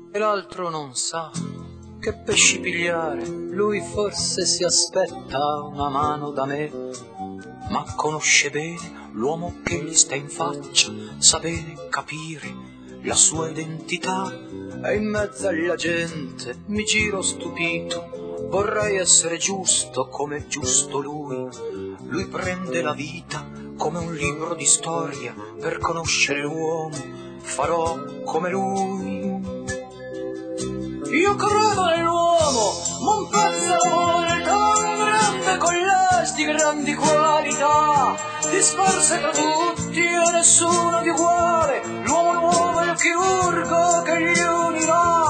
e l'altro non sa che pesci pigliare. Lui forse si aspetta una mano da me, ma conosce bene l'uomo che gli sta in faccia, sa bene capire la sua identità. E in mezzo alla gente mi giro stupito, vorrei essere giusto come giusto lui. Lui prende la vita come un libro di storia, per conoscere l'uomo farò come lui. Io credo nell'uomo, ma un pezzo d'amore tan grande con le grandi qualità, disperse tra tutti e nessuno di uguale, l'uomo nuovo è il chirurgo che gli unirà.